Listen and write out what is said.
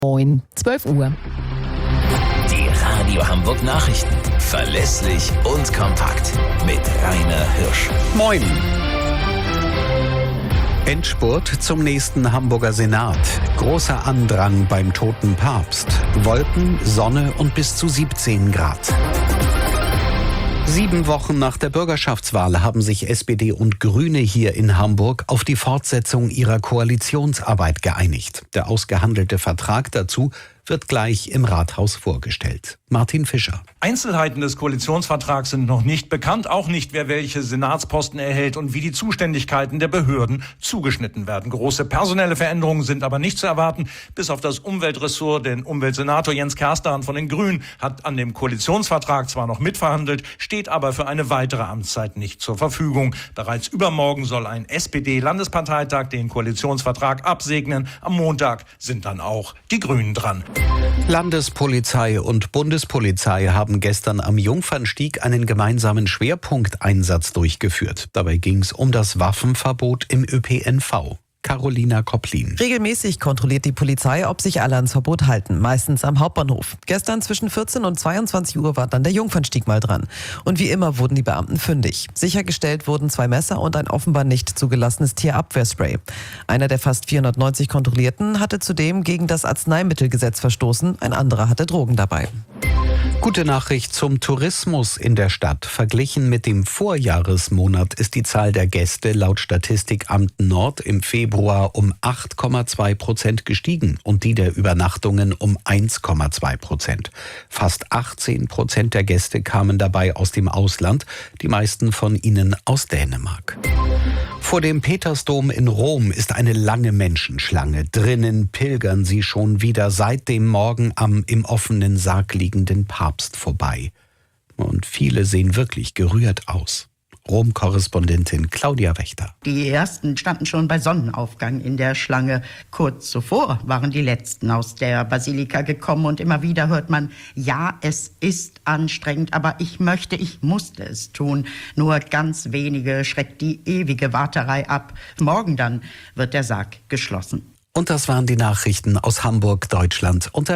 Moin, 12 Uhr. Die Radio Hamburg Nachrichten. Verlässlich und kompakt. Mit Rainer Hirsch. Moin. Endspurt zum nächsten Hamburger Senat. Großer Andrang beim toten Papst. Wolken, Sonne und bis zu 17 Grad. 7 Wochen nach der Bürgerschaftswahl haben sich SPD und Grüne hier in Hamburg auf die Fortsetzung ihrer Koalitionsarbeit geeinigt. Der ausgehandelte Vertrag dazu wird gleich im Rathaus vorgestellt. Martin Fischer. Einzelheiten des Koalitionsvertrags sind noch nicht bekannt, auch nicht, wer welche Senatsposten erhält und wie die Zuständigkeiten der Behörden zugeschnitten werden. Große personelle Veränderungen sind aber nicht zu erwarten, bis auf das Umweltressort. Denn Umweltsenator Jens Kerstern von den Grünen hat an dem Koalitionsvertrag zwar noch mitverhandelt, steht aber für eine weitere Amtszeit nicht zur Verfügung. Bereits übermorgen soll ein SPD-Landesparteitag den Koalitionsvertrag absegnen. Am Montag sind dann auch die Grünen dran. Landespolizei und Bundespolizei haben gestern am Jungfernstieg einen gemeinsamen Schwerpunkteinsatz durchgeführt. Dabei ging es um das Waffenverbot im ÖPNV. Carolina Kopplin. Regelmäßig kontrolliert die Polizei, ob sich alle ans Verbot halten, meistens am Hauptbahnhof. Gestern zwischen 14 und 22 Uhr war dann der Jungfernstieg mal dran. Und wie immer wurden die Beamten fündig. Sichergestellt wurden 2 Messer und ein offenbar nicht zugelassenes Tierabwehrspray. Einer der fast 490 Kontrollierten hatte zudem gegen das Arzneimittelgesetz verstoßen, ein anderer hatte Drogen dabei. Gute Nachricht zum Tourismus in der Stadt. Verglichen mit dem Vorjahresmonat ist die Zahl der Gäste laut Statistikamt Nord im Februar um 8,2% gestiegen und die der Übernachtungen um 1,2%. Fast 18% der Gäste kamen dabei aus dem Ausland, die meisten von ihnen aus Dänemark. Vor dem Petersdom in Rom ist eine lange Menschenschlange. Drinnen pilgern sie schon wieder seit dem Morgen am im offenen Sarg liegenden Papst vorbei. Und viele sehen wirklich gerührt aus. Rom-Korrespondentin Claudia Wächter. Die ersten standen schon bei Sonnenaufgang in der Schlange. Kurz zuvor waren die letzten aus der Basilika gekommen und immer wieder hört man, ja, es ist anstrengend, aber ich musste es tun. Nur ganz wenige schreckt die ewige Warterei ab. Morgen dann wird der Sarg geschlossen. Und das waren die Nachrichten aus Hamburg, Deutschland.